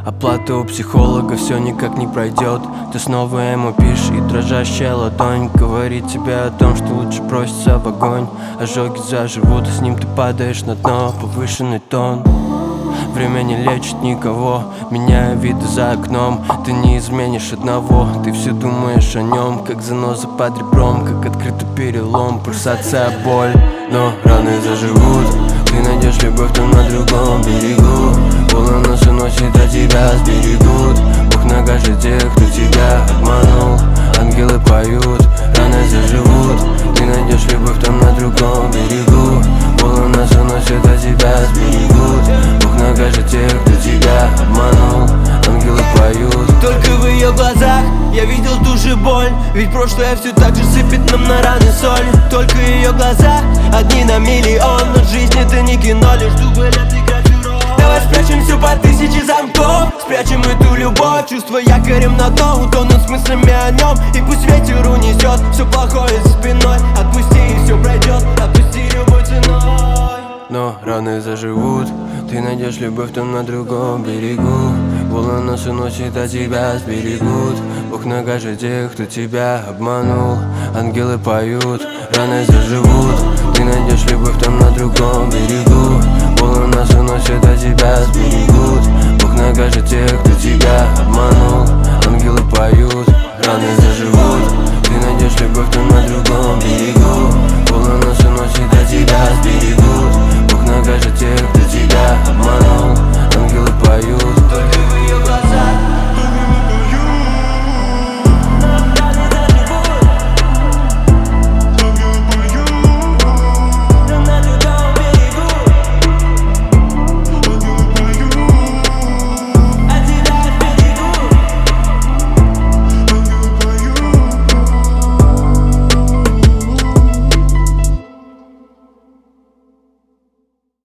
Оплата у психолога все никак не пройдет. Ты снова ему пишешь, и дрожащая ладонь говорит тебе о том, что лучше броситься в огонь. Ожоги заживут, и с ним ты падаешь на дно. Повышенный тон. Время не лечит никого, меняя виды за окном. Ты не изменишь одного, ты все думаешь о нем, как заноза под ребром, как открытый перелом, пульсация, боль. Но раны заживут, ты найдешь любовь там на другом берегу. Волны уносит, а тебя сберегут. Бог накажет тех, кто тебя обманул. Ангелы поют, раны заживут, ты найдешь любовь там на другом берегу. Волны уносит, а тебя сберегут. Бог накажет тех, кто тебя обманул. Ангелы поют. Только в ее глазах я видел ту же боль, ведь прошлое все так же сыпет нам на раны соль. Только в ее глазах одни на миллион, но жизнь это не кино, лишь дубль отыграть урок. Давай спрячем все по 1000 замков, спрячем эту любовь, чувства якорем на дно, утонут с мыслями о нем. И пусть ветер унесет все плохое за спиной. Отпусти и все пройдет, отпусти любой ценой. Но раны заживут, ты найдешь любовь там на другом берегу. Волны уносит, а тебя сберегут. Бог накажет тех, кто тебя обманул. Ангелы поют, раны заживут, ты найдешь любовь там на другом берегу. Волны уносит, а тебя сберегут. Бог накажет тех, кто тебя обманул. Ангелы поют, раны заживут.